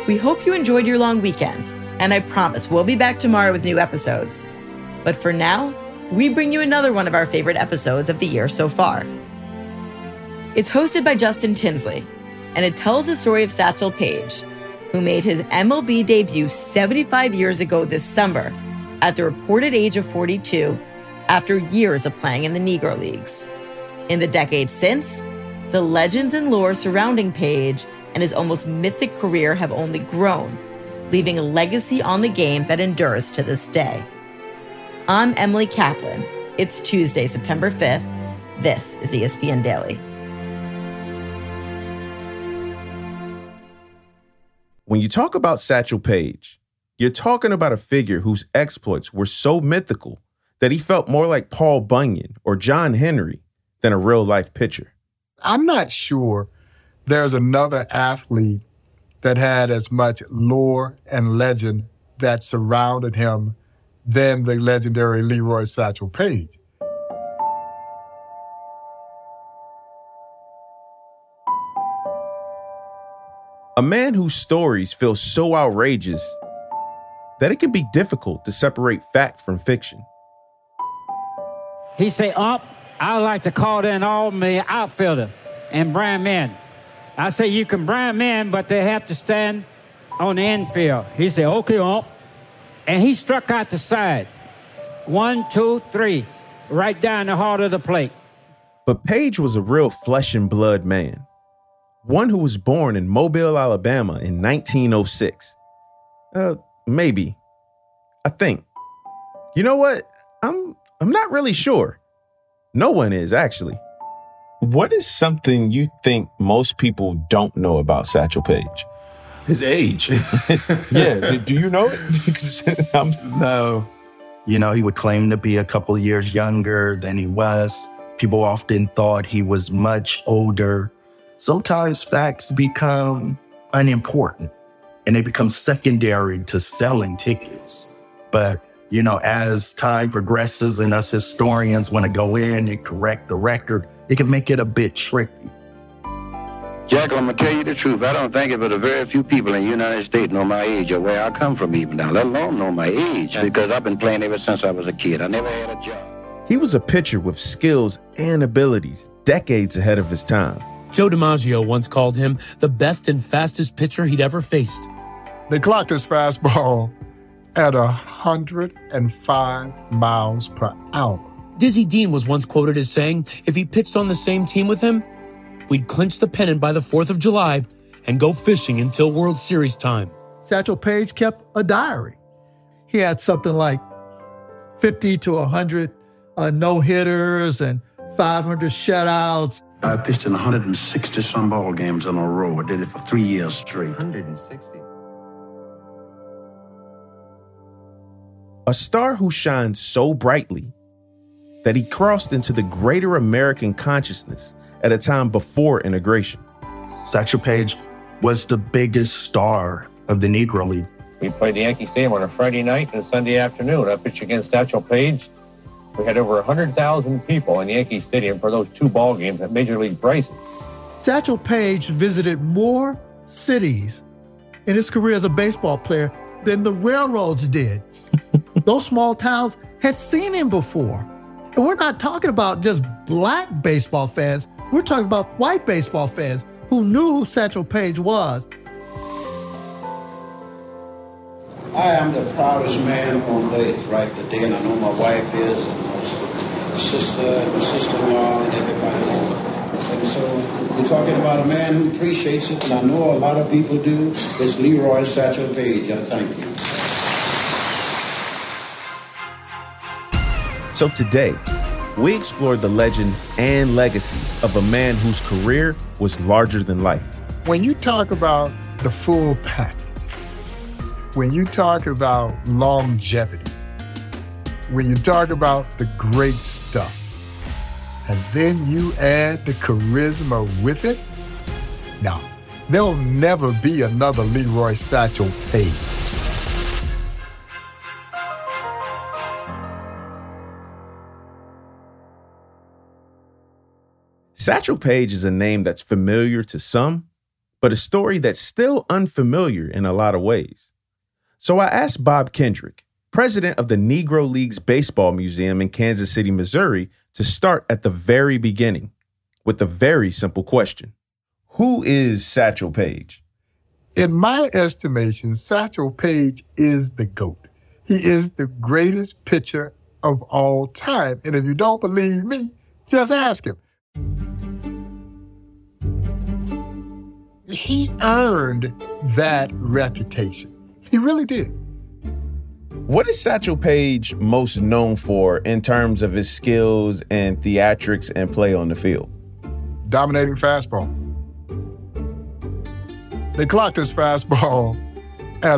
We hope you enjoyed your long weekend, and I promise we'll be back tomorrow with new episodes. But for now, we bring you another one of our favorite episodes of the year so far. It's hosted by Justin Tinsley, and it tells the story of Satchel Paige, who made his MLB debut 75 years ago this summer at the reported age of 42 after years of playing in the Negro Leagues. In the decades since, the legends and lore surrounding Paige and his almost mythic career have only grown, leaving a legacy on the game that endures to this day. I'm Emily Kaplan. It's Tuesday, September 5th. This is ESPN Daily. When you talk about Satchel Paige, you're talking about a figure whose exploits were so mythical that he felt more like Paul Bunyan or John Henry than a real-life pitcher. I'm not sure there's another athlete that had as much lore and legend that surrounded him than the legendary Leroy Satchel Paige. A man whose stories feel so outrageous that it can be difficult to separate fact from fiction. He say, I like to call in all my outfielder and bring men. I say, you can bring men, but they have to stand on the infield. He said, okay, And he struck out the side. 1, 2, 3, right down the heart of the plate. But Paige was a real flesh and blood man. One who was born in Mobile, Alabama in 1906. Maybe. I think. You know what? I'm not really sure. No one is, actually. What is something you think most people don't know about Satchel Paige? His age. Yeah, do you know it? No. You know, he would claim to be a couple of years younger than he was. People often thought he was much older. Sometimes facts become unimportant and they become secondary to selling tickets. But, you know, as time progresses and us historians want to go in and correct the record, it can make it a bit tricky. Jack, I'm going to tell you the truth. I don't think it but a very few people in the United States know my age or where I come from even now, let alone know my age, because I've been playing ever since I was a kid. I never had a job. He was a pitcher with skills and abilities decades ahead of his time. Joe DiMaggio once called him the best and fastest pitcher he'd ever faced. They clocked his fastball at 105 miles per hour. Dizzy Dean was once quoted as saying, if he pitched on the same team with him, we'd clinch the pennant by the 4th of July and go fishing until World Series time. Satchel Paige kept a diary. He had something like 50 to 100 no-hitters and 500 shutouts. I pitched in 160-some ball games in a row. I did it for 3 years straight. 160? A star who shined so brightly that he crossed into the greater American consciousness at a time before integration. Satchel Paige was the biggest star of the Negro League. We played the Yankee Stadium on a Friday night and a Sunday afternoon. I pitched against Satchel Paige. We had over 100,000 people in Yankee Stadium for those 2 ball games at Major League Bryson. Satchel Paige visited more cities in his career as a baseball player than the railroads did. Those small towns had seen him before. And we're not talking about just black baseball fans. We're talking about white baseball fans who knew who Satchel Paige was. I am the proudest man on earth right today, and I know my wife is, and my sister-in-law, and everybody. And so we're talking about a man who appreciates it, and I know a lot of people do. It's Leroy Satchel Paige. I thank you. So today, we explored the legend and legacy of a man whose career was larger than life. When you talk about the full package, when you talk about longevity, when you talk about the great stuff, and then you add the charisma with it, now, there'll never be another Leroy Satchel Paige. Satchel Paige is a name that's familiar to some, but a story that's still unfamiliar in a lot of ways. So I asked Bob Kendrick, president of the Negro Leagues Baseball Museum in Kansas City, Missouri, to start at the very beginning with a very simple question. Who is Satchel Paige? In my estimation, Satchel Paige is the GOAT. He is the greatest pitcher of all time. And if you don't believe me, just ask him. He earned that reputation. He really did. What is Satchel Paige most known for in terms of his skills and theatrics and play on the field? Dominating fastball. They clocked his fastball at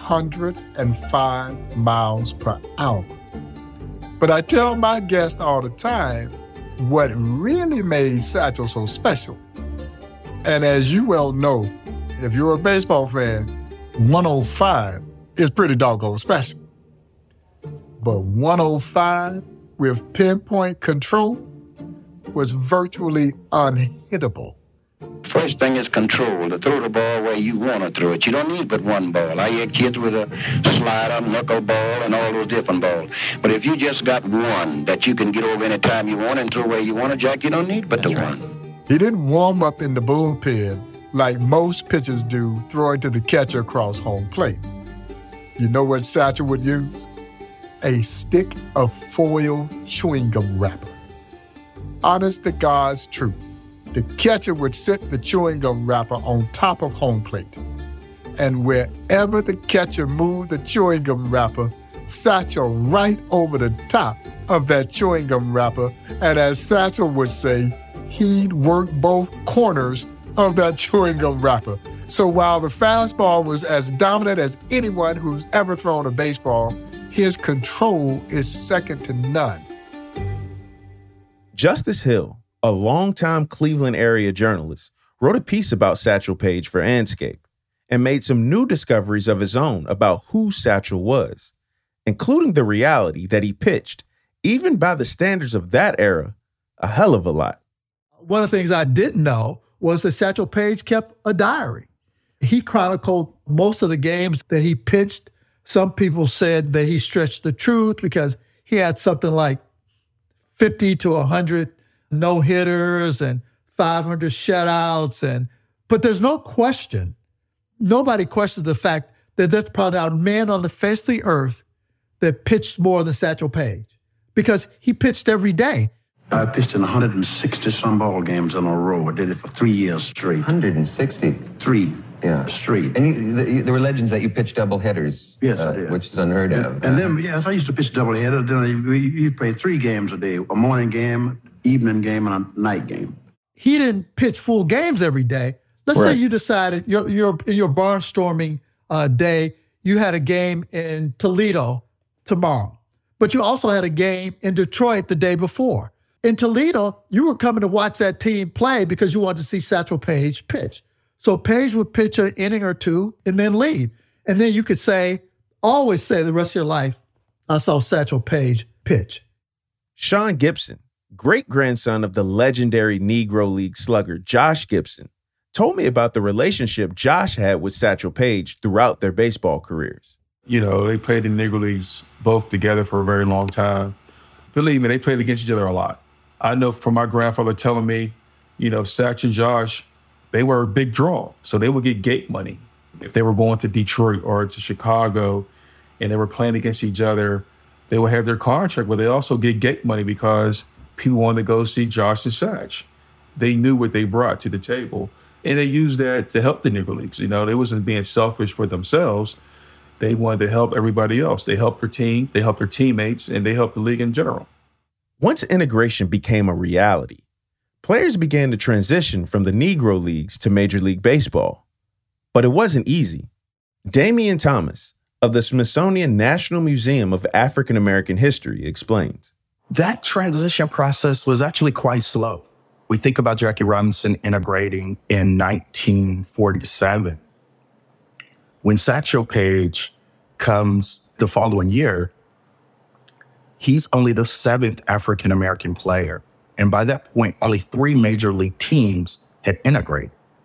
105 miles per hour. But I tell my guests all the time what really made Satchel so special. And as you well know, if you're a baseball fan, 105 is pretty doggone special. But 105 with pinpoint control was virtually unhittable. First thing is control, to throw the ball where you want to throw it. You don't need but one ball. I hear kids with a slider, knuckleball, and all those different balls. But if you just got one that you can get over any time you want and throw where you want to, Jack, you don't need but the one. He didn't warm up in the bullpen like most pitchers do, throwing to the catcher across home plate. You know what Satchel would use? A stick of foil chewing gum wrapper. Honest to God's truth, the catcher would sit the chewing gum wrapper on top of home plate. And wherever the catcher moved the chewing gum wrapper, Satchel right over the top of that chewing gum wrapper. And as Satchel would say, he'd work both corners of that chewing gum wrapper. So while the fastball was as dominant as anyone who's ever thrown a baseball, his control is second to none. Justice Hill, a longtime Cleveland area journalist, wrote a piece about Satchel Paige for Andscape and made some new discoveries of his own about who Satchel was, including the reality that he pitched, even by the standards of that era, a hell of a lot. One of the things I didn't know was that Satchel Paige kept a diary. He chronicled most of the games that he pitched. Some people said that he stretched the truth because he had something like 50 to 100 no-hitters and 500 shutouts. But there's no question, nobody questions the fact that there's probably not a man on the face of the earth that pitched more than Satchel Paige because he pitched every day. I pitched in 160-some ball games in a row. I did it for 3 years straight. 160? 3 straight. And there were legends that you pitched double headers, yes, I did. Which is unheard of. And then, yes, I used to pitch double header. Then you play 3 games a day, a morning game, evening game, and a night game. He didn't pitch full games every day. Let's say you decided in your barnstorming day, you had a game in Toledo tomorrow, but you also had a game in Detroit the day before. In Toledo, you were coming to watch that team play because you wanted to see Satchel Paige pitch. So Paige would pitch an inning or two and then leave. And then you could always say the rest of your life, I saw Satchel Paige pitch. Sean Gibson, great-grandson of the legendary Negro League slugger Josh Gibson, told me about the relationship Josh had with Satchel Paige throughout their baseball careers. You know, they played in the Negro Leagues both together for a very long time. Believe me, they played against each other a lot. I know from my grandfather telling me, Satch and Josh, they were a big draw. So they would get gate money. If they were going to Detroit or to Chicago and they were playing against each other, they would have their contract, but they also get gate money because people wanted to go see Josh and Satch. They knew what they brought to the table. And they used that to help the Negro Leagues. They wasn't being selfish for themselves. They wanted to help everybody else. They helped their team, they helped their teammates, and they helped the league in general. Once integration became a reality, players began to transition from the Negro Leagues to Major League Baseball. But it wasn't easy. Damian Thomas of the Smithsonian National Museum of African American History explains. That transition process was actually quite slow. We think about Jackie Robinson integrating in 1947. When Satchel Paige comes the following year, he's only the 7th African-American player. And by that point, only 3 major league teams had integrated.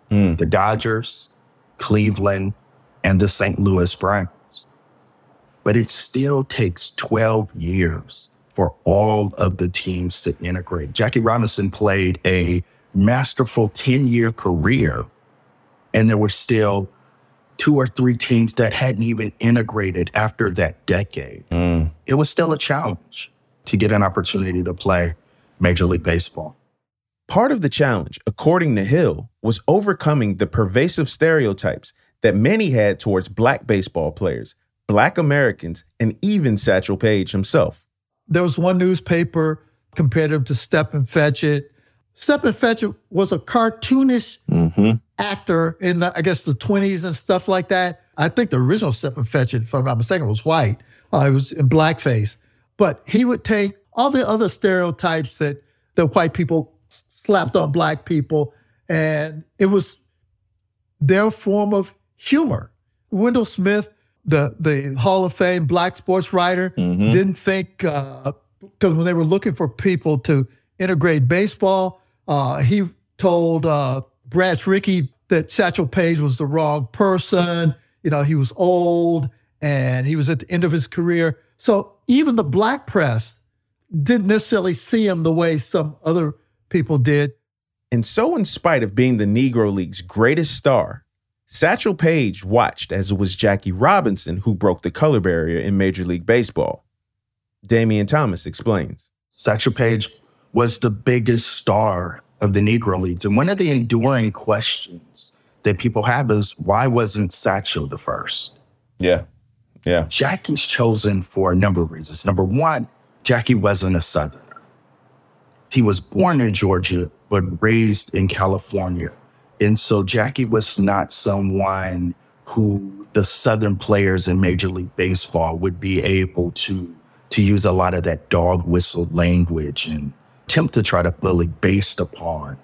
The Dodgers, Cleveland, and the St. Louis Browns. But it still takes 12 years for all of the teams to integrate. Jackie Robinson played a masterful 10-year career, and there were still 2 or 3 teams that hadn't even integrated after that decade. It was still a challenge to get an opportunity to play Major League Baseball. Part of the challenge, according to Hill, was overcoming the pervasive stereotypes that many had towards Black baseball players, Black Americans, and even Satchel Paige himself. There was one newspaper compared him to Stepin Fetchit. Stepin Fetchit was a cartoonish actor in, the 20s and stuff like that. I think the original Stepin Fetchit, if I'm not mistaken, was white. He was in blackface. But he would take all the other stereotypes that the white people slapped on Black people, and it was their form of humor. Wendell Smith, the Hall of Fame Black sports writer, didn't think, because when they were looking for people to integrate baseball, he told Branch Rickey that Satchel Paige was the wrong person. He was old and he was at the end of his career. So even the Black press didn't necessarily see him the way some other people did. And so in spite of being the Negro League's greatest star, Satchel Paige watched as it was Jackie Robinson who broke the color barrier in Major League Baseball. Damian Thomas explains. Satchel Paige was the biggest star of the Negro Leagues. And one of the enduring questions that people have is, why wasn't Satchel the first? Yeah. Jackie's chosen for a number of reasons. Number one, Jackie wasn't a Southerner. He was born in Georgia, but raised in California. And so Jackie was not someone who the Southern players in Major League Baseball would be able to use a lot of that dog whistle language and attempt to try to bully based upon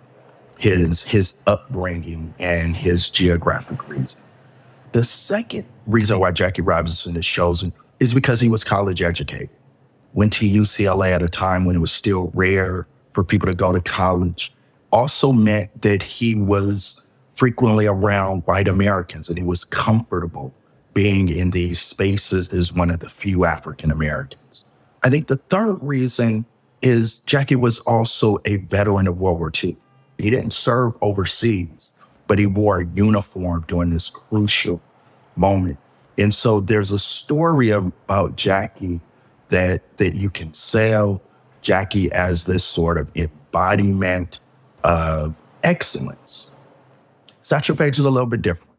his upbringing and his geographic reason. The second reason why Jackie Robinson is chosen is because he was college educated. Went to UCLA at a time when it was still rare for people to go to college. Also meant that he was frequently around white Americans and he was comfortable being in these spaces as one of the few African Americans. I think the third reason is Jackie was also a veteran of World War II. He didn't serve overseas, but he wore a uniform during this crucial moment. And so there's a story about Jackie that you can sell Jackie as this sort of embodiment of excellence. Satchel Paige is a little bit different.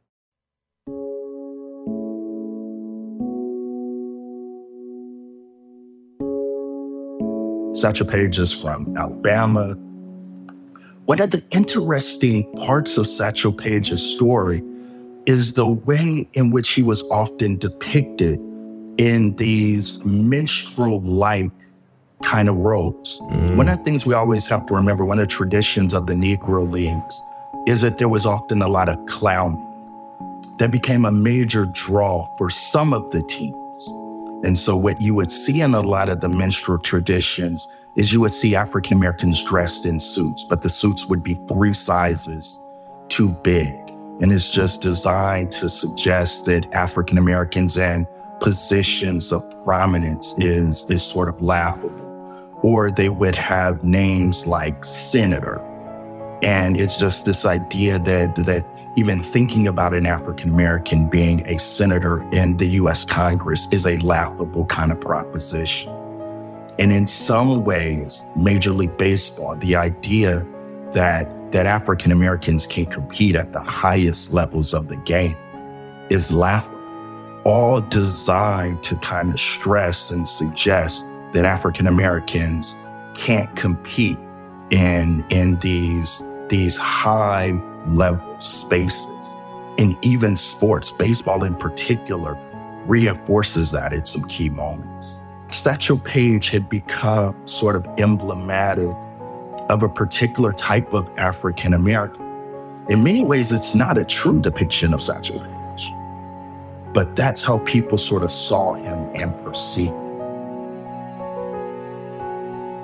Satchel Paige is from Alabama. One of the interesting parts of Satchel Paige's story is the way in which he was often depicted in these minstrel-like kind of roles. One of the things we always have to remember, one of the traditions of the Negro Leagues, is that there was often a lot of clowning that became a major draw for some of the teams. And so what you would see in a lot of the minstrel traditions is you would see African Americans dressed in suits, but the suits would be 3 sizes too big. And it's just designed to suggest that African Americans in positions of prominence is sort of laughable. Or they would have names like senator. And it's just this idea that even thinking about an African American being a senator in the US Congress is a laughable kind of proposition. And in some ways, Major League Baseball, the idea that African Americans can compete at the highest levels of the game is laughable, all designed to kind of stress and suggest that African Americans can't compete in these high level spaces. And even sports, baseball in particular, reinforces that in some key moments. Satchel Paige had become sort of emblematic of a particular type of African American. In many ways, it's not a true depiction of Satchel Paige, but that's how people sort of saw him and perceived him.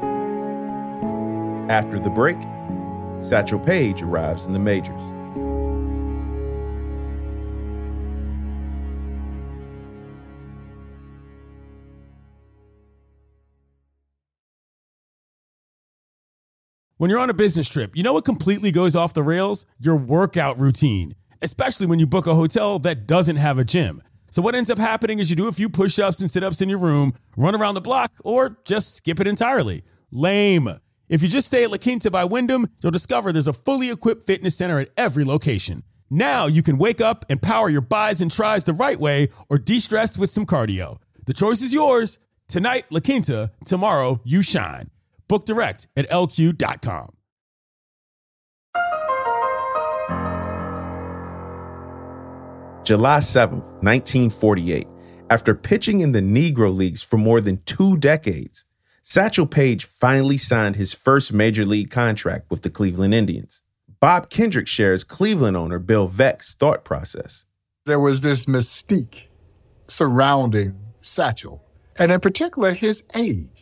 After the break, Satchel Paige arrives in the majors. When you're on a business trip, you know what completely goes off the rails? Your workout routine, especially when you book a hotel that doesn't have a gym. So what ends up happening is you do a few push-ups and sit-ups in your room, run around the block, or just skip it entirely. Lame. If you just stay at La Quinta by Wyndham, you'll discover there's a fully equipped fitness center at every location. Now you can wake up and power your buys and tries the right way or de-stress with some cardio. The choice is yours. Tonight, La Quinta. Tomorrow, you shine. Book direct at LQ.com. July 7th, 1948. After pitching in the Negro Leagues for more than 2 decades, Satchel Paige finally signed his first major league contract with the Cleveland Indians. Bob Kendrick shares Cleveland owner Bill Veeck's thought process. There was this mystique surrounding Satchel, and in particular, his age.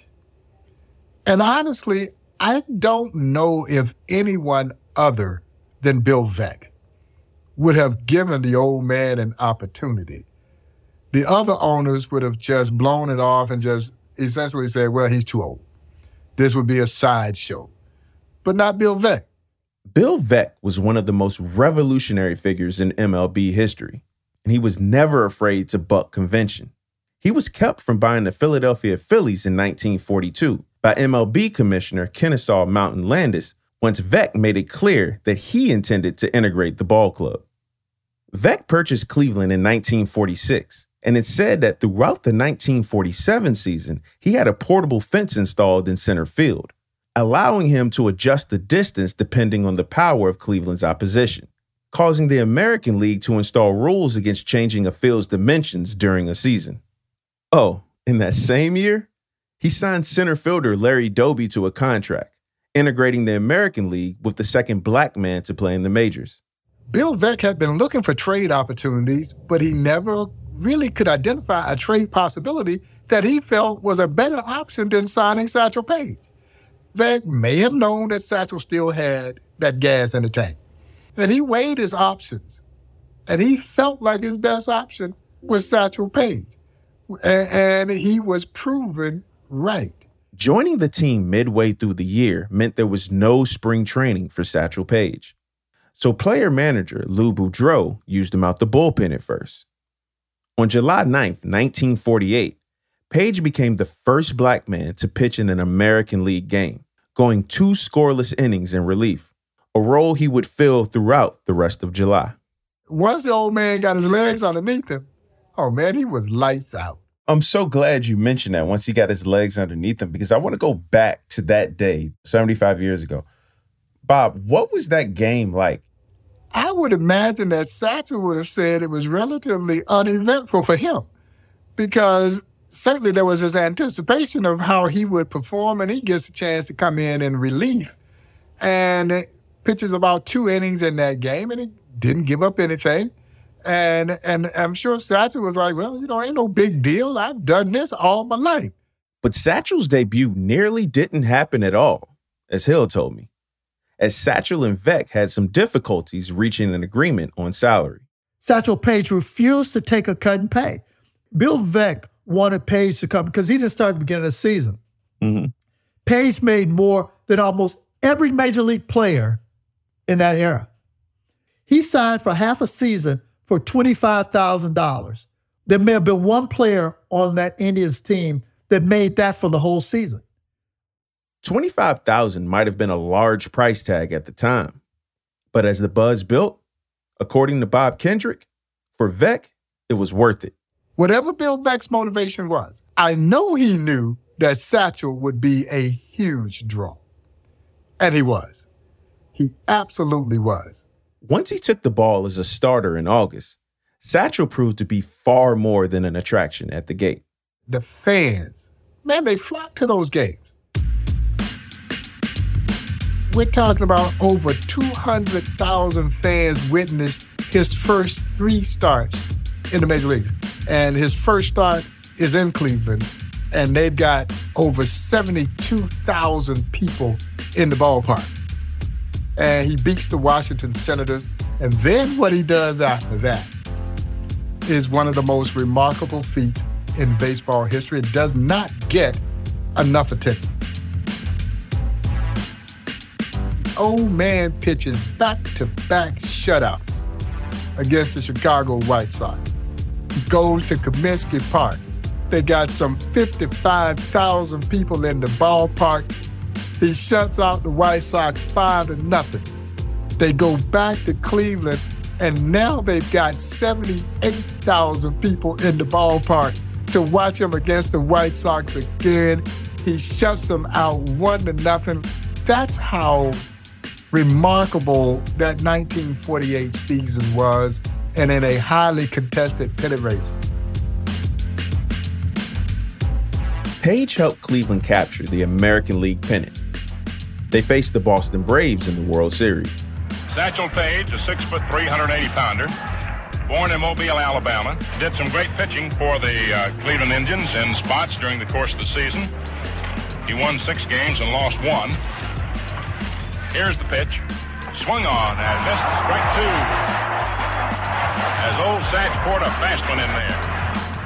And honestly, I don't know if anyone other than Bill Veeck would have given the old man an opportunity. The other owners would have just blown it off and just essentially said, well, he's too old. This would be a sideshow. But not Bill Veeck. Bill Veeck was one of the most revolutionary figures in MLB history, and he was never afraid to buck convention. He was kept from buying the Philadelphia Phillies in 1942 by MLB Commissioner Kennesaw Mountain Landis once Veeck made it clear that he intended to integrate the ball club. Veeck purchased Cleveland in 1946, and it's said that throughout the 1947 season, he had a portable fence installed in center field, allowing him to adjust the distance depending on the power of Cleveland's opposition, causing the American League to install rules against changing a field's dimensions during a season. Oh, in that same year, he signed center fielder Larry Doby to a contract, integrating the American League with the second black man to play in the majors. Bill Veeck had been looking for trade opportunities, but he never really could identify a trade possibility that he felt was a better option than signing Satchel Paige. Veeck may have known that Satchel still had that gas in the tank, and he weighed his options, and he felt like his best option was Satchel Paige. And he was proven right. Joining the team midway through the year meant there was no spring training for Satchel Paige. So player-manager Lou Boudreau used him out the bullpen at first. On July 9th, 1948, Paige became the first black man to pitch in an American League game, going 2 scoreless innings in relief, a role he would fill throughout the rest of July. Once the old man got his legs underneath him, oh man, he was lights out. I'm so glad you mentioned that once he got his legs underneath him, because I want to go back to that day, 75 years ago. Bob, what was that game like? I would imagine that Satchel would have said it was relatively uneventful for him, because certainly there was this anticipation of how he would perform, and he gets a chance to come in relief and pitches about 2 innings in that game, and he didn't give up anything. And I'm sure Satchel was like, well, ain't no big deal. I've done this all my life. But Satchel's debut nearly didn't happen at all, as Hill told me, as Satchel and Veeck had some difficulties reaching an agreement on salary. Satchel Paige refused to take a cut in pay. Bill Veeck wanted Paige to come because he didn't start at the beginning of the season. Mm-hmm. Paige made more than almost every major league player in that era. He signed for half a season for $25,000. There may have been one player on that Indians team that made that for the whole season. $25,000 might have been a large price tag at the time. But as the buzz built, according to Bob Kendrick, for Veeck, it was worth it. Whatever Bill Veeck's motivation was, I know he knew that Satchel would be a huge draw. And he was. He absolutely was. Once he took the ball as a starter in August, Satchel proved to be far more than an attraction at the gate. The fans, man, they flocked to those games. We're talking about over 200,000 fans witnessed his first 3 starts in the Major League. And his first start is in Cleveland, and they've got over 72,000 people in the ballpark. And he beats the Washington Senators. And then what he does after that is one of the most remarkable feats in baseball history. It does not get enough attention. old man pitches back-to-back shutout against the Chicago White Sox. He goes to Comiskey Park. They got some 55,000 people in the ballpark. He shuts out the White Sox 5-0. They go back to Cleveland, and now they've got 78,000 people in the ballpark to watch him against the White Sox again. He shuts them out 1-0. That's how remarkable that 1948 season was, and in a highly contested pennant race. Page helped Cleveland capture the American League pennant. They faced the Boston Braves in the World Series. Satchel Paige, a 6'3", 180-pounder, born in Mobile, Alabama, did some great pitching for the Cleveland Indians in spots during the course of the season. He won 6 games and lost 1. Here's the pitch. Swung on and missed strike 2. As old Satch poured a fast one in there.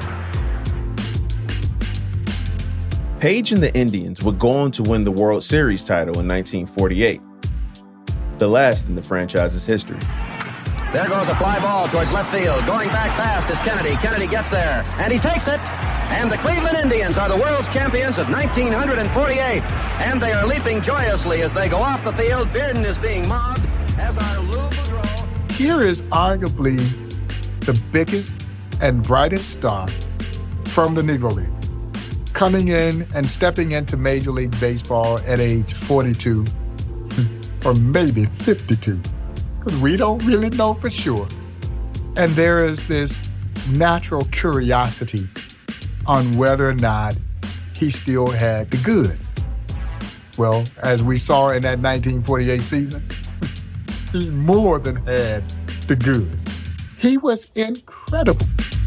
Page and the Indians would go on to win the World Series title in 1948, the last in the franchise's history. There goes a fly ball towards left field. Going back fast is Kennedy. Kennedy gets there, and he takes it. And the Cleveland Indians are the world's champions of 1948. And they are leaping joyously as they go off the field. Bearden is being mobbed, as are Lou Boudreau. Here is arguably the biggest and brightest star from the Negro League, coming in and stepping into Major League Baseball at age 42, or maybe 52, because we don't really know for sure. And there is this natural curiosity on whether or not he still had the goods. Well, as we saw in that 1948 season, he more than had the goods. He was incredible.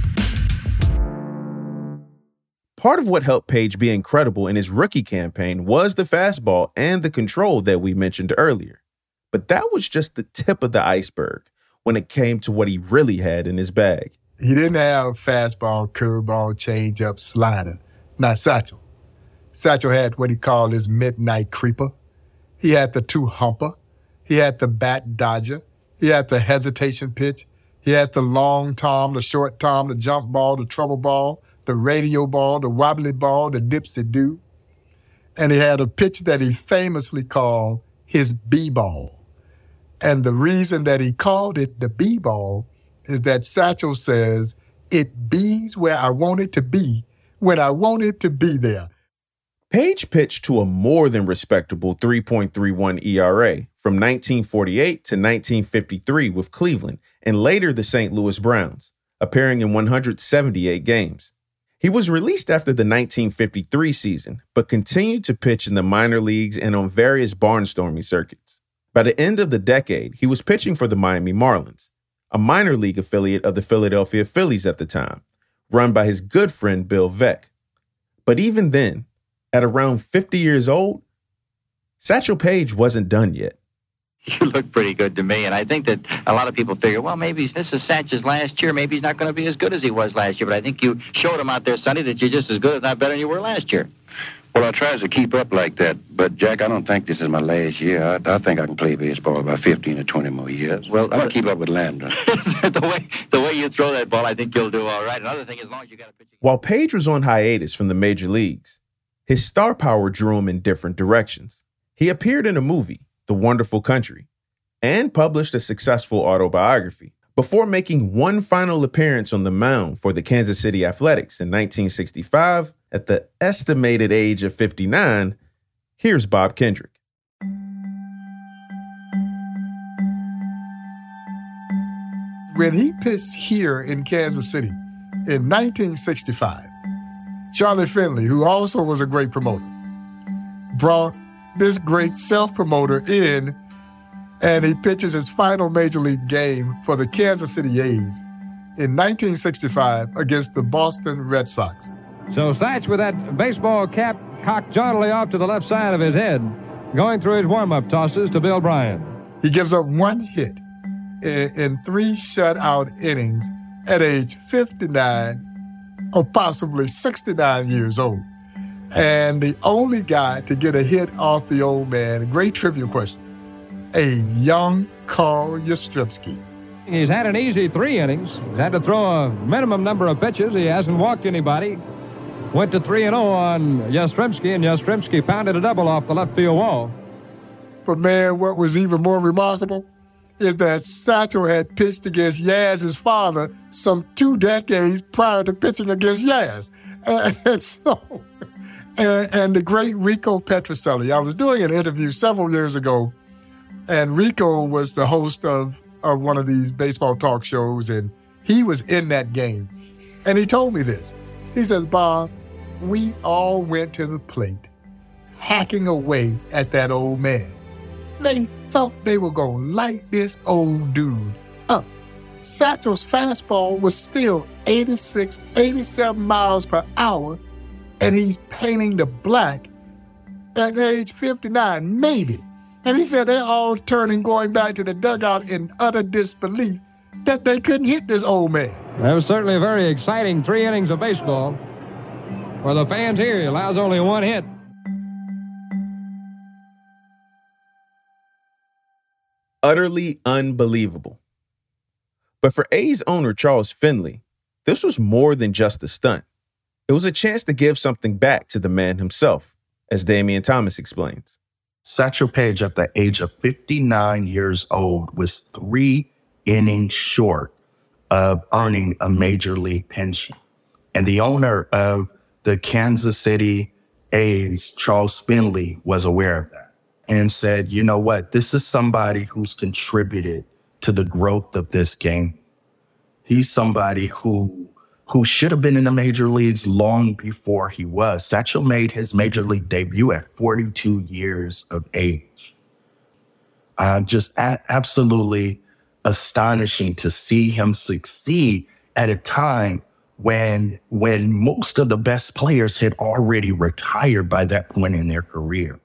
Part of what helped Page be incredible in his rookie campaign was the fastball and the control that we mentioned earlier. But that was just the tip of the iceberg when it came to what he really had in his bag. He didn't have fastball, curveball, changeup, slider. Not Satchel. Satchel had what he called his midnight creeper. He had the two-humper. He had the bat dodger. He had the hesitation pitch. He had the long tom, the short tom, the jump ball, the trouble ball, the radio ball, the wobbly ball, the dipsy-do. And he had a pitch that he famously called his B-ball. And the reason that he called it the B-ball is that Satchel says, it bees where I want it to be, when I want it to be there. Page pitched to a more than respectable 3.31 ERA from 1948 to 1953 with Cleveland and later the St. Louis Browns, appearing in 178 games. He was released after the 1953 season, but continued to pitch in the minor leagues and on various barnstorming circuits. By the end of the decade, he was pitching for the Miami Marlins, a minor league affiliate of the Philadelphia Phillies at the time, run by his good friend Bill Veeck. But even then, at around 50 years old, Satchel Paige wasn't done yet. You look pretty good to me, and I think that a lot of people figure, well, maybe this is Satch's last year. Maybe he's not going to be as good as he was last year. But I think you showed him out there, Sonny, that you're just as good, if not better than you were last year. Well, I try to keep up like that. But, Jack, I don't think this is my last year. I think I can play baseball about 15 or 20 more years. Well, I'm going to keep up with Lambda. the way you throw that ball, I think you'll do all right. Another thing, as long as you got a pitch. While Page was on hiatus from the major leagues, his star power drew him in different directions. He appeared in a movie, The Wonderful Country, and published a successful autobiography before making one final appearance on the mound for the Kansas City Athletics in 1965 at the estimated age of 59. Here's Bob Kendrick. When he pitched here in Kansas City in 1965, Charlie Finley, who also was a great promoter, brought this great self-promoter in, and he pitches his final major league game for the Kansas City A's in 1965 against the Boston Red Sox. So Satch, with that baseball cap cocked jauntily off to the left side of his head, going through his warm-up tosses to Bill Bryan. He gives up one hit in 3 shutout innings at age 59 or possibly 69 years old. And the only guy to get a hit off the old man, great trivia question, a young Carl Yastrzemski. He's had an easy 3 innings. He's had to throw a minimum number of pitches. He hasn't walked anybody. Went to 3-0 on Yastrzemski, and Yastrzemski pounded a double off the left field wall. But man, what was even more remarkable is that Satchel had pitched against Yaz's father some 2 decades prior to pitching against Yaz. And the great Rico Petrocelli. I was doing an interview several years ago, and Rico was the host of one of these baseball talk shows, and he was in that game. And he told me this. He says, Bob, we all went to the plate hacking away at that old man. They thought they were going to light this old dude up. Satchel's fastball was still 86, 87 miles per hour, and he's painting the black at age 59, maybe. And he said they're all turning, going back to the dugout in utter disbelief that they couldn't hit this old man. That was certainly a very exciting 3 innings of baseball. For the fans here, he allows only 1 hit. Utterly unbelievable. But for A's owner Charles Finley, this was more than just a stunt. It was a chance to give something back to the man himself, as Damian Thomas explains. Satchel Paige, at the age of 59 years old, was 3 innings short of earning a major league pension. And the owner of the Kansas City A's, Charles Finley, was aware of that and said, you know what, this is somebody who's contributed to the growth of this game. He's somebody who should have been in the major leagues long before he was. Satchel made his major league debut at 42 years of age. Just absolutely astonishing to see him succeed at a time when most of the best players had already retired by that point in their career.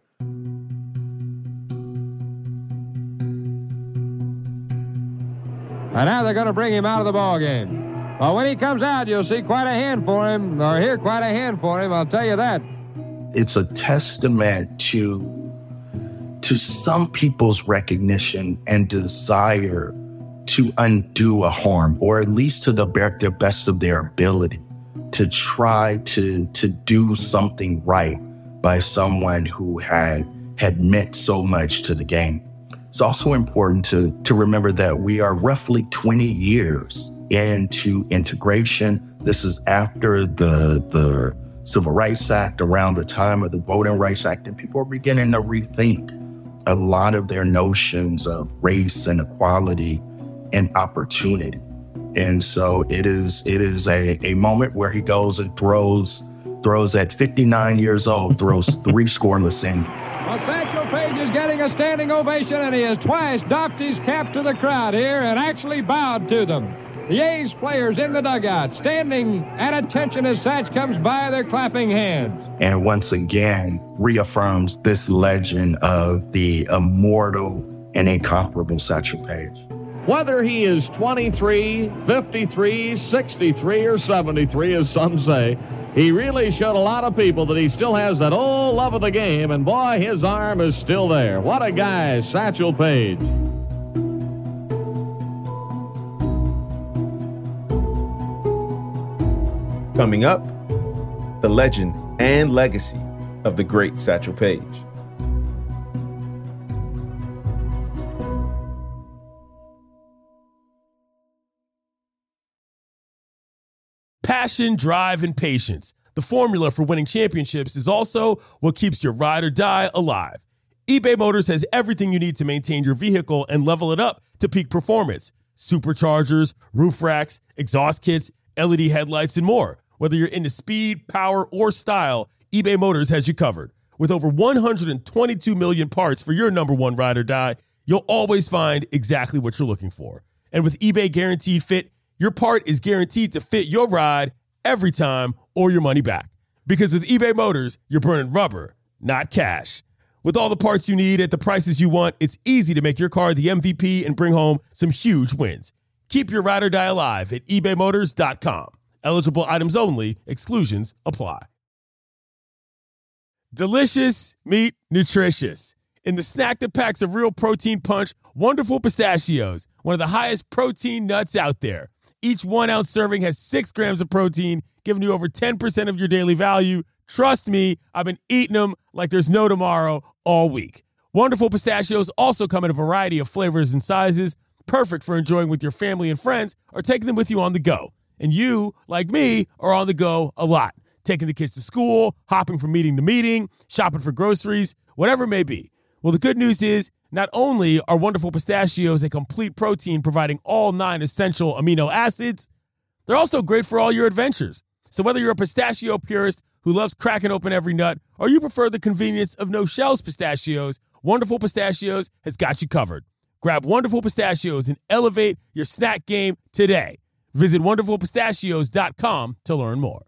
And now they're going to bring him out of the ballgame. Well, when he comes out, you'll see quite a hand for him, or hear quite a hand for him, I'll tell you that. It's a testament to some people's recognition and desire to undo a harm, or at least to the best of their ability, to try to do something right by someone who had meant so much to the game. It's also important to remember that we are roughly 20 years into integration. This is after the Civil Rights Act, around the time of the Voting Rights Act, and people are beginning to rethink a lot of their notions of race and equality and opportunity. And so it is a moment where he goes and throws at 59 years old, throws 3 scoreless innings. Well, Satchel Paige is getting a standing ovation, and he has twice doffed his cap to the crowd here and actually bowed to them. The A's players in the dugout, standing at attention as Satch comes by, their clapping hands. And once again, reaffirms this legend of the immortal and incomparable Satchel Paige. Whether he is 23, 53, 63, or 73, as some say, he really showed a lot of people that he still has that old love of the game, and boy, his arm is still there. What a guy, Satchel Paige. Coming up, the legend and legacy of the great Satchel Paige. Passion, drive, and patience. The formula for winning championships is also what keeps your ride or die alive. eBay Motors has everything you need to maintain your vehicle and level it up to peak performance. Superchargers, roof racks, exhaust kits, LED headlights, and more. Whether you're into speed, power, or style, eBay Motors has you covered. With over 122 million parts for your number one ride or die, you'll always find exactly what you're looking for. And with eBay Guaranteed Fit, your part is guaranteed to fit your ride every time or your money back. Because with eBay Motors, you're burning rubber, not cash. With all the parts you need at the prices you want, it's easy to make your car the MVP and bring home some huge wins. Keep your ride or die alive at ebaymotors.com. Eligible items only. Exclusions apply. Delicious meet nutritious. in the snack that packs a real protein punch, Wonderful Pistachios, one of the highest protein nuts out there. Each 1 ounce serving has 6 grams of protein, giving you over 10% of your daily value. Trust me, I've been eating them like there's no tomorrow all week. Wonderful Pistachios also come in a variety of flavors and sizes, perfect for enjoying with your family and friends or taking them with you on the go. And you, like me, are on the go a lot, taking the kids to school, hopping from meeting to meeting, shopping for groceries, whatever it may be. Well, the good news is not only are Wonderful Pistachios a complete protein providing all 9 essential amino acids, they're also great for all your adventures. So whether you're a pistachio purist who loves cracking open every nut or you prefer the convenience of no-shells pistachios, Wonderful Pistachios has got you covered. Grab Wonderful Pistachios and elevate your snack game today. Visit WonderfulPistachios.com to learn more.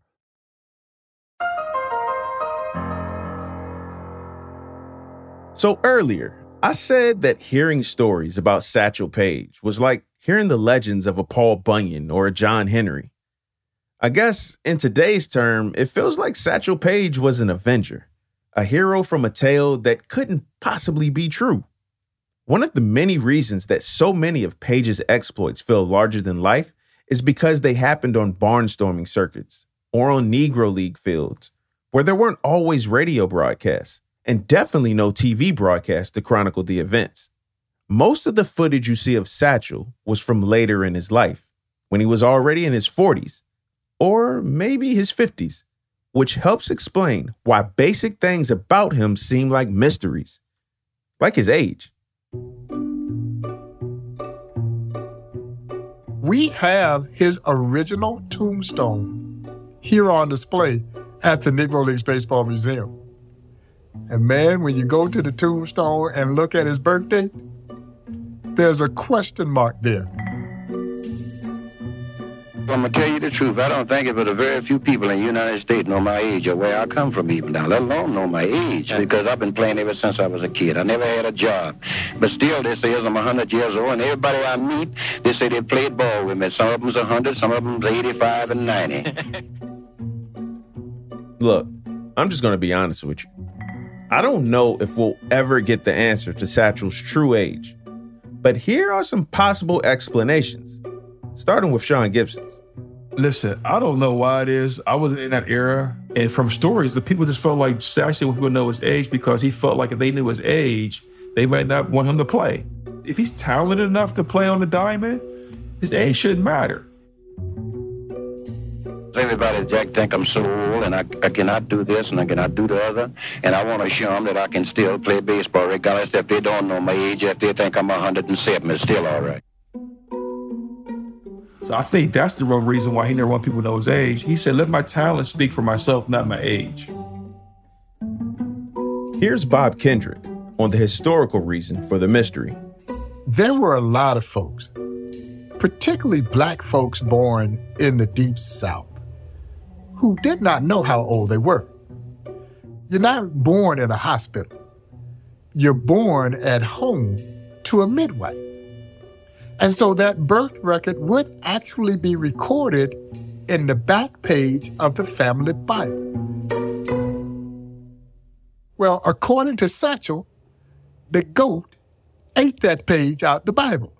So earlier, I said that hearing stories about Satchel Paige was like hearing the legends of a Paul Bunyan or a John Henry. I guess in today's term, it feels like Satchel Paige was an Avenger, a hero from a tale that couldn't possibly be true. One of the many reasons that so many of Paige's exploits feel larger than life is because they happened on barnstorming circuits or on Negro League fields, where there weren't always radio broadcasts and definitely no TV broadcasts to chronicle the events. Most of the footage you see of Satchel was from later in his life, when he was already in his 40s, or maybe his 50s, which helps explain why basic things about him seem like mysteries, like his age. We have his original tombstone here on display at the Negro Leagues Baseball Museum. And man, when you go to the tombstone and look at his birthday, there's a question mark there. I'm going to tell you the truth. I don't think it but a very few people in the United States know my age or where I come from even now, let alone know my age, because I've been playing ever since I was a kid. I never had a job. But still, they say I'm 100 years old, and everybody I meet, they say they played ball with me. Some of them's 100, some of them's 85 and 90. Look, I'm just going to be honest with you. I don't know if we'll ever get the answer to Satchel's true age. But here are some possible explanations, starting with Sean Gibson's. Listen, I don't know why it is. I wasn't in that era. And from stories, the people just felt like Satchel would know his age because he felt like if they knew his age, they might not want him to play. If he's talented enough to play on the diamond, his age shouldn't matter. Everybody, Jack, think I'm so old and I cannot do this and I cannot do the other. And I want to show them that I can still play baseball regardless if they don't know my age. If they think I'm 107, it's still all right. So I think that's the real reason why he never wanted people to know his age. He said, let my talent speak for myself, not my age. Here's Bob Kendrick on the historical reason for the mystery. There were a lot of folks, particularly black folks born in the Deep South, who did not know how old they were. You're not born in a hospital. You're born at home to a midwife. And so that birth record would actually be recorded in the back page of the family Bible. Well, according to Satchel, the goat ate that page out the Bible.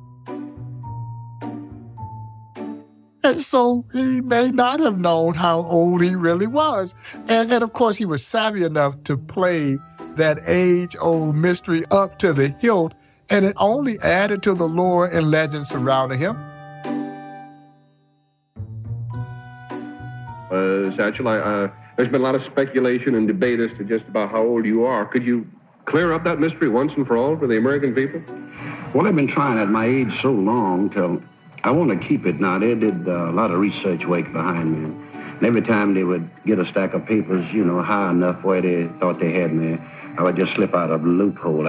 And so he may not have known how old he really was. And of course, he was savvy enough to play that age-old mystery up to the hilt, and it only added to the lore and legend surrounding him. Satchel, there's been a lot of speculation and debate as to just about how old you are. Could you clear up that mystery once and for all for the American people? Well, I've been trying at my age so long till I want to keep it now. They did a lot of research work behind me. And every time they would get a stack of papers, high enough where they thought they had me, I would just slip out of the loophole.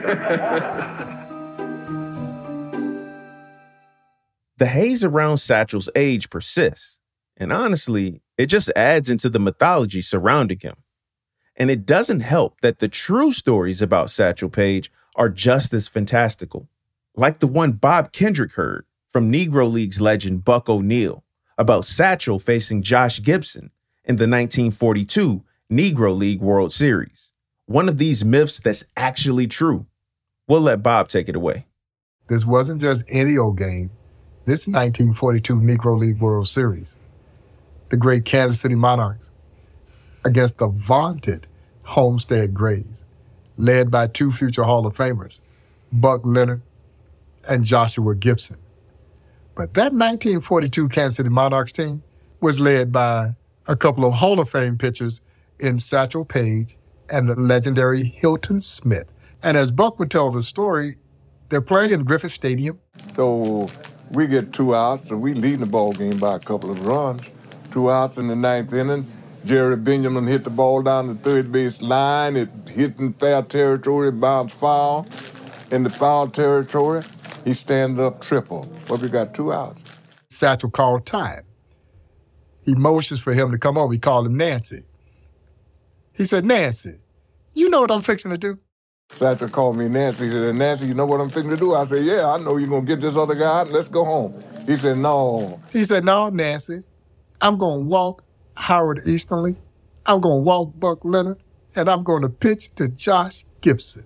The haze around Satchel's age persists. And honestly, it just adds into the mythology surrounding him. And it doesn't help that the true stories about Satchel Paige are just as fantastical, like the one Bob Kendrick heard from Negro Leagues legend Buck O'Neil about Satchel facing Josh Gibson in the 1942 Negro League World Series, one of these myths that's actually true? We'll let Bob take it away. This wasn't just any old game. This 1942 Negro League World Series. The great Kansas City Monarchs against the vaunted Homestead Grays, led by two future Hall of Famers, Buck Leonard and Joshua Gibson. But that 1942 Kansas City Monarchs team was led by a couple of Hall of Fame pitchers in Satchel Paige and the legendary Hilton Smith. And as Buck would tell the story, they're playing in Griffith Stadium. So we get 2 outs, and we lead the ball game by a couple of runs. 2 outs in the 9th inning. Jerry Benjamin hit the ball down the third base line. It hit in foul territory, bounced foul. In the foul territory, he stands up triple. But we got 2 outs. Satchel called time. He motions for him to come over. He called him Nancy. He said, Nancy, you know what I'm fixing to do? Satchel called me Nancy. He said, Nancy, you know what I'm fixing to do? I said, yeah, I know you're going to get this other guy out and let's go home. He said, no. He said, no, Nancy, I'm going to walk Howard Easterly, I'm going to walk Buck Leonard, and I'm going to pitch to Josh Gibson.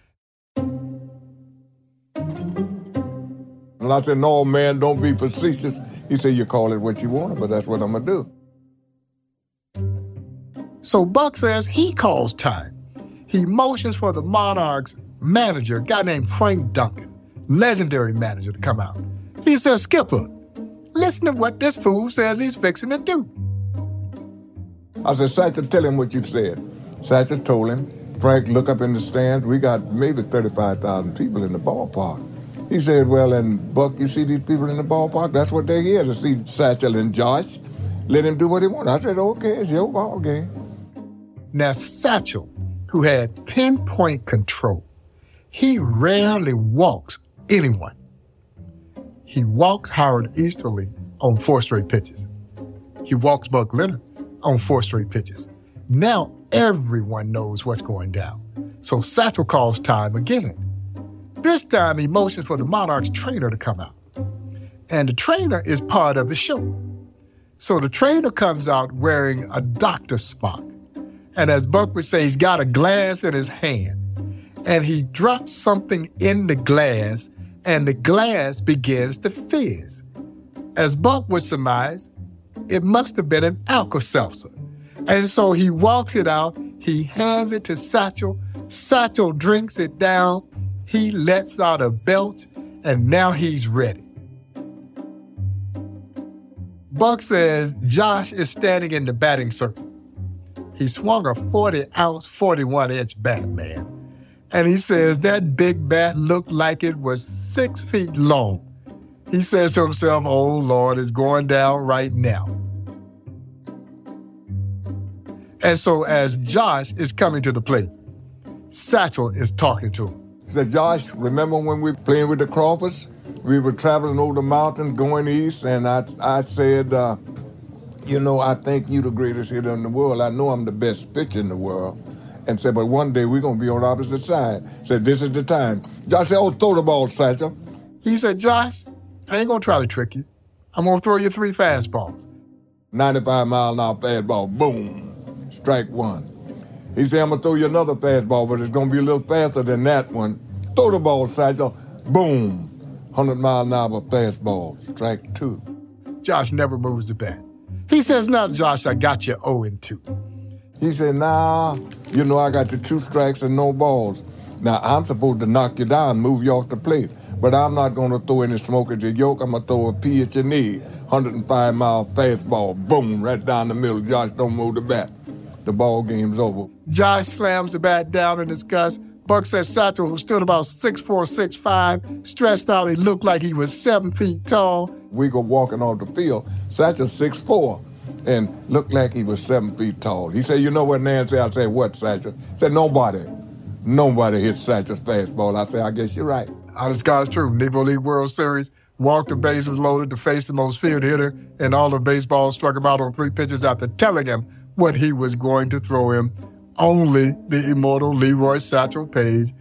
And I said, no, man, don't be facetious. He said, you call it what you want, but that's what I'm going to do. So Buck says he calls time. He motions for the Monarchs manager, a guy named Frank Duncan, legendary manager, to come out. He says, Skipper, listen to what this fool says he's fixing to do. I said, Satchel, tell him what you said. Satchel told him, Frank, look up in the stands. We got maybe 35,000 people in the ballpark. He said, well, and Buck, you see these people in the ballpark? That's what they're here to see, Satchel and Josh. Let him do what he wants. I said, okay, it's your ball game. Now, Satchel, who had pinpoint control, he rarely walks anyone. He walks Howard Easterly on 4 straight pitches. He walks Buck Leonard on 4 straight pitches. Now everyone knows what's going down. So Satchel calls time again. This time he motions for the Monarchs trainer to come out. And the trainer is part of the show. So the trainer comes out wearing a doctor's smock. And as Buck would say, he's got a glass in his hand. And he drops something in the glass, and the glass begins to fizz. As Buck would surmise, it must have been an Alka-Seltzer. And so he walks it out, he hands it to Satchel, Satchel drinks it down, he lets out a belch, and now he's ready. Buck says Josh is standing in the batting circle. He swung a 40-ounce, 41-inch bat, man. And he says that big bat looked like it was 6 feet long. He says to himself, oh, Lord, it's going down right now. And so as Josh is coming to the plate, Satchel is talking to him. He said, Josh, remember when we were playing with the Crawfords? We were traveling over the mountain going east, and I said, you know, I think you're the greatest hitter in the world. I know I'm the best pitcher in the world. And said, but one day we're going to be on the opposite side. Said, this is the time. Josh said, oh, throw the ball, Satchel. He said, Josh, I ain't going to try to trick you. I'm going to throw you 3 fastballs. 95-mile-an-hour fastball, boom, strike 1. He said, I'm going to throw you another fastball, but it's going to be a little faster than that one. Throw the ball, Satchel, boom, 100-mile-an-hour fastball, strike 2. Josh never moves the bat. He says, now, Josh, I got you 0-2. He said, nah, you know, I got you 2 strikes and no balls. Now, I'm supposed to knock you down, move you off the plate, but I'm not going to throw any smoke at your yoke. I'm going to throw a pea at your knee, 105-mile fastball, boom, right down the middle. Josh, don't move the bat. The ball game's over. Josh slams the bat down in disgust. Buck says Satchel, who stood about 6'4", 6'5", stretched out, he looked like he was 7 feet tall. We go walking off the field. Satchel 6'4", and looked like he was 7 feet tall. He said, you know what, Nancy? I said, what, Satchel? He said, nobody hits Satchel's fastball. I said, I guess you're right. Honest God's truth. Negro League World Series, walked the bases loaded to face the most feared hitter, and all of baseball struck him out on 3 pitches after telling him what he was going to throw him. Only the immortal Leroy Satchel Paige.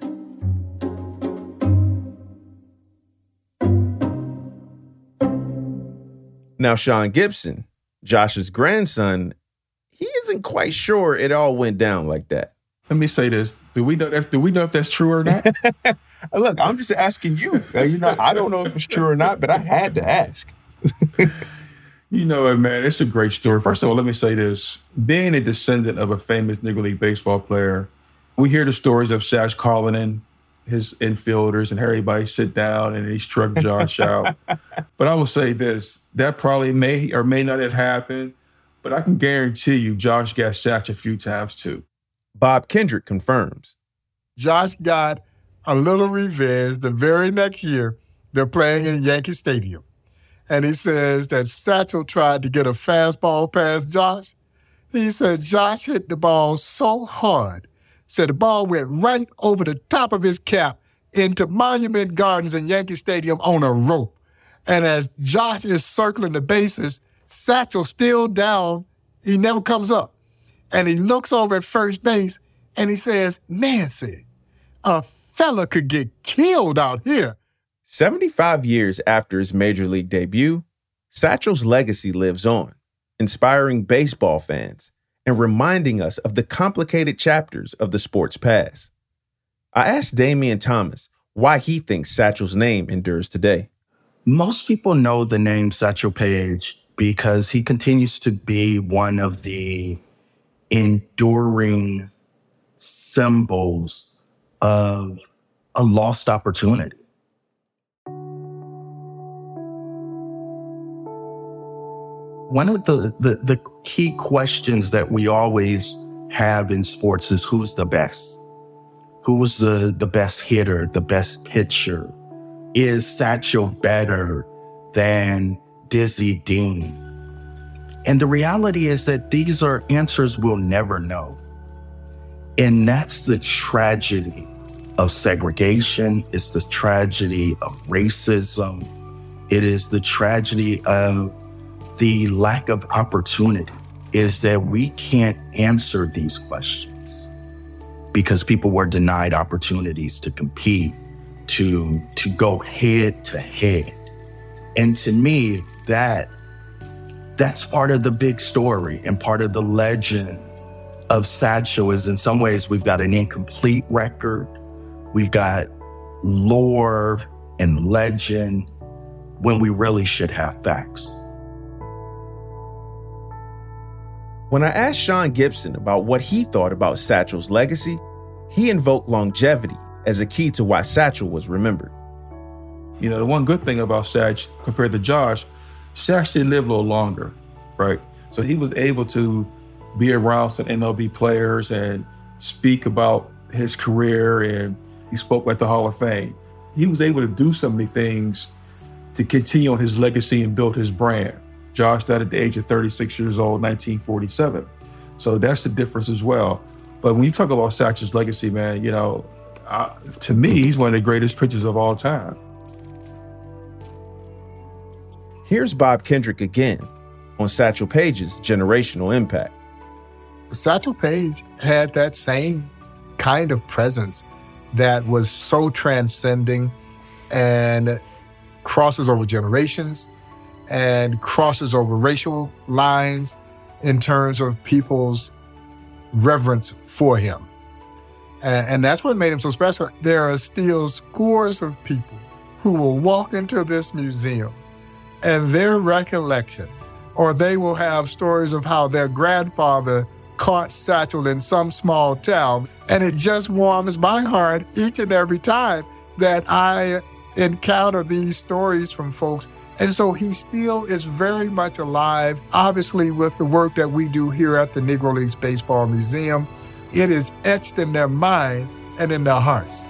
Now, Sean Gibson, Josh's grandson, he isn't quite sure it all went down like that. Let me say this. Do we know if that's true or not? Look, I'm just asking you. I don't know if it's true or not, but I had to ask. You know what, man? It's a great story. First of all, let me say this. Being a descendant of a famous Negro League baseball player, we hear the stories of Satch calling in his infielders and everybody sit down and he struck Josh out. But I will say this. That probably may or may not have happened, but I can guarantee you Josh got Satch a few times too. Bob Kendrick confirms. Josh got a little revenge the very next year. They're playing in Yankee Stadium. And he says that Satchel tried to get a fastball past Josh. He said Josh hit the ball so hard, said the ball went right over the top of his cap into Monument Gardens in Yankee Stadium on a rope. And as Josh is circling the bases, Satchel still down, he never comes up. And he looks over at first base and he says, Nancy, a fella could get killed out here. 75 years after his major league debut, Satchel's legacy lives on, inspiring baseball fans and reminding us of the complicated chapters of the sport's past. I asked Damian Thomas why he thinks Satchel's name endures today. Most people know the name Satchel Paige because he continues to be one of the enduring symbols of a lost opportunity. One of the key questions that we always have in sports is who's the best? Who was the best hitter, the best pitcher? Is Satchel better than Dizzy Dean? And the reality is that these are answers we'll never know. And that's the tragedy of segregation. It's the tragedy of racism. It is the tragedy of the lack of opportunity, is that we can't answer these questions because people were denied opportunities to compete, to go head to head. And to me, that's part of the big story and part of the legend of Satchel is in some ways we've got an incomplete record. We've got lore and legend when we really should have facts. When I asked Sean Gibson about what he thought about Satchel's legacy, he invoked longevity as a key to why Satchel was remembered. You know, the one good thing about Satch compared to Josh, Satch did live a little longer, right? So he was able to be around some MLB players and speak about his career, and he spoke at the Hall of Fame. He was able to do so many things to continue on his legacy and build his brand. Josh died at the age of 36 years old, 1947. So that's the difference as well. But when you talk about Satchel's legacy, man, you know, to me, he's one of the greatest pitchers of all time. Here's Bob Kendrick again on Satchel Paige's generational impact. Satchel Paige had that same kind of presence that was so transcending and crosses over generations and crosses over racial lines in terms of people's reverence for him. And that's what made him so special. There are still scores of people who will walk into this museum and their recollections, or they will have stories of how their grandfather caught Satchel in some small town. And it just warms my heart each and every time that I encounter these stories from folks. And so he still is very much alive, obviously with the work that we do here at the Negro Leagues Baseball Museum. It is etched in their minds and in their hearts.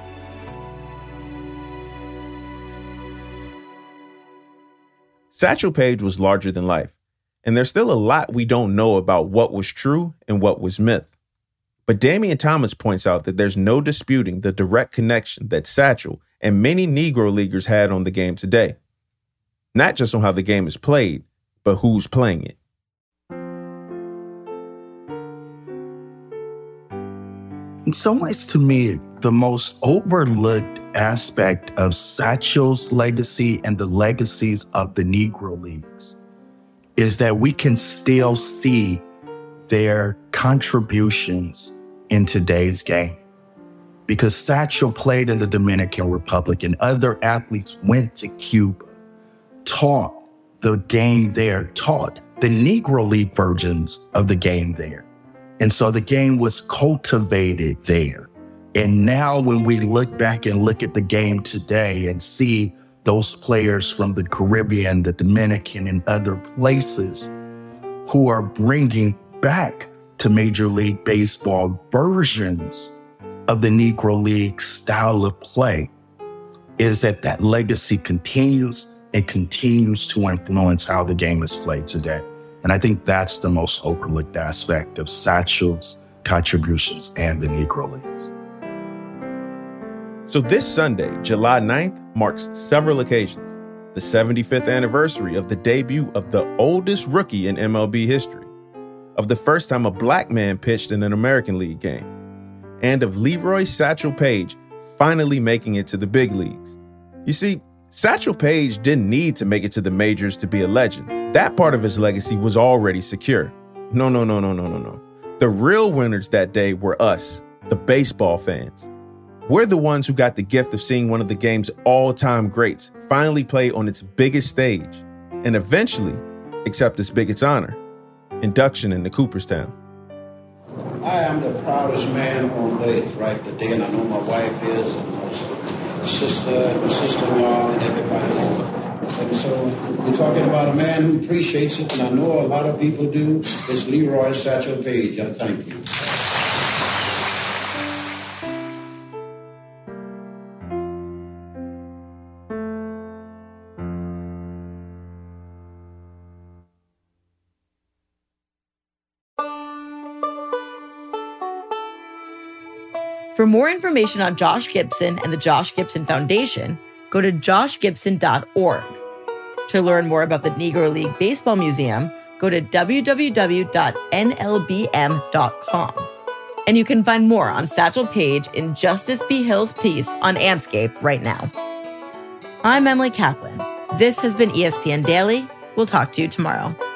Satchel Paige was larger than life, and there's still a lot we don't know about what was true and what was myth. But Damian Thomas points out that there's no disputing the direct connection that Satchel and many Negro Leaguers had on the game today. Not just on how the game is played, but who's playing it. In some ways, to me, the most overlooked aspect of Satchel's legacy and the legacies of the Negro Leagues is that we can still see their contributions in today's game. Because Satchel played in the Dominican Republic and other athletes went to Cuba, taught the game there, taught the Negro League versions of the game there. And so the game was cultivated there. And now when we look back and look at the game today and see those players from the Caribbean, the Dominican, and other places who are bringing back to Major League Baseball versions of the Negro League style of play, is that legacy continues and continues to influence how the game is played today. And I think that's the most overlooked aspect of Satchel's contributions and the Negro Leagues. So this Sunday, July 9th, marks several occasions. The 75th anniversary of the debut of the oldest rookie in MLB history, of the first time a black man pitched in an American League game, and of Leroy Satchel Paige finally making it to the big leagues. You see, Satchel Paige didn't need to make it to the majors to be a legend. That part of his legacy was already secure. No. The real winners that day were us, the baseball fans. We're the ones who got the gift of seeing one of the game's all-time greats finally play on its biggest stage, and eventually accept its biggest honor, induction into Cooperstown. I am the proudest man on earth right today, and I know my wife is, and my sister-in-law, and everybody. And so we're talking about a man who appreciates it, and I know a lot of people do. It's Leroy Satchel Paige. I thank you. For more information on Josh Gibson and the Josh Gibson Foundation, go to joshgibson.org. To learn more about the Negro League Baseball Museum, go to www.nlbm.com. And you can find more on Satchel Paige in Justice B. Hill's piece on Anscape right now. I'm Emily Kaplan. This has been ESPN Daily. We'll talk to you tomorrow.